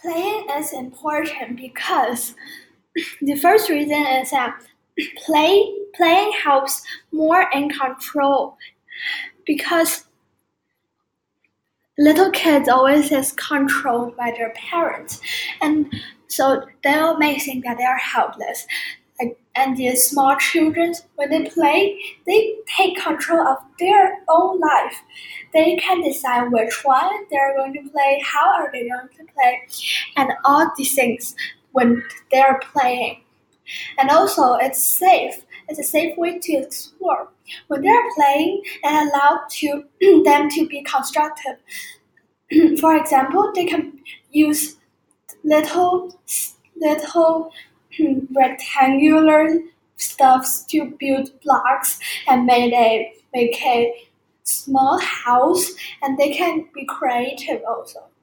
Playing is important because the first reason is that playing helps more in control because little kids always is controlled by their parents, and so they may think that they are helpless. And the small children, when they play, they take control of their own life. They can decide which one they're going to play, how are they going to play, and all these things when they're playing. And also, it's safe. It's a safe way to explore. When they're playing, it allows them to be constructive. For example, they can use little little rectangular stuffs to build blocks and make a small house, and they can be creative also.